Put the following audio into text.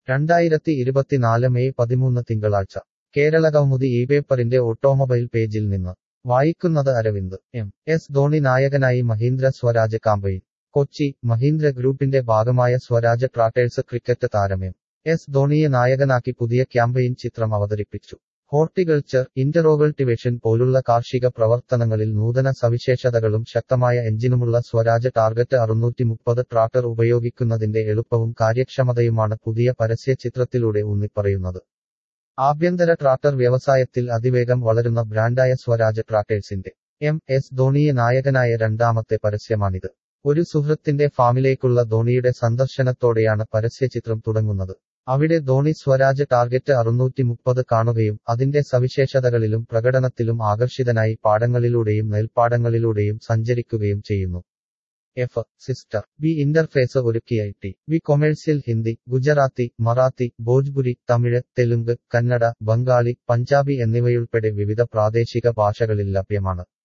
2024 May 13 തിങ്കളാഴ്ച കേരളകൗമുദി പേപ്പറിന്റെ automobile പേജിൽ നിന്ന് വായിക്കുന്നത് അരവിന്ദ് എസ് ധോണി നായകനായി മഹീന്ദ്ര സ്വരാജ് കാമ്പയിൻ കൊച്ചി മഹീന്ദ്ര ഗ്രൂപ്പിന്റെ ഭാഗമായ സ്വരാജ് ട്രാക്ടേഴ്സ് ക്രിക്കറ്റ് താരം എസ് ധോണിയെ നായകനാക്കി പുതിയ ക്യാമ്പയിൻ ചിത്രം അവതരിപ്പിച്ചു. ഹോർട്ടികൾച്ചർ, ഇന്ററോകൾട്ടിവേഷൻ പോലുള്ള കാർഷിക പ്രവർത്തനങ്ങളിൽ നൂതന സവിശേഷതകളും ശക്തമായ എഞ്ചിനുമുള്ള സ്വരാജ് ടാർഗറ്റ് 630 ട്രാക്ടർ ഉപയോഗിക്കുന്നതിന്റെ എളുപ്പവും കാര്യക്ഷമതയുമാണ് പുതിയ പരസ്യ ചിത്രത്തിലൂടെ ഊന്നിപ്പറയുന്നത്. ആഭ്യന്തര ട്രാക്ടർ വ്യവസായത്തിൽ അതിവേഗം വളരുന്ന ബ്രാൻഡായ സ്വരാജ് ട്രാക്ടേഴ്സിന്റെ എസ് ധോണിയെ നായകനായ രണ്ടാമത്തെ പരസ്യമാണിത്. ഒരു സുഹൃത്തിന്റെ ഫാമിലേക്കുള്ള ധോണിയുടെ സന്ദർശനത്തോടെയാണ് പരസ്യചിത്രം തുടങ്ങുന്നത്. അവിടെ ധോണി സ്വരാജ് ടാർഗറ്റ് 630 കാണുകയും അതിന്റെ സവിശേഷതകളിലും പ്രകടനത്തിലും ആകർഷിതനായി പാടങ്ങളിലൂടെയും നെൽപ്പാടങ്ങളിലൂടെയും സഞ്ചരിക്കുകയും ചെയ്യുന്നു. സിസ്റ്റർ ബി ഇന്റർഫേസ് ഒരുക്കിയ ടി.വി കൊമേഴ്സ്യൽ ഹിന്ദി, ഗുജറാത്തി, മറാത്തി, ഭോജ്പുരി, തമിഴ്, തെലുങ്ക്, കന്നഡ, ബംഗാളി, പഞ്ചാബി എന്നിവയുൾപ്പെടെ വിവിധ പ്രാദേശിക ഭാഷകളിൽ ലഭ്യമാണ്.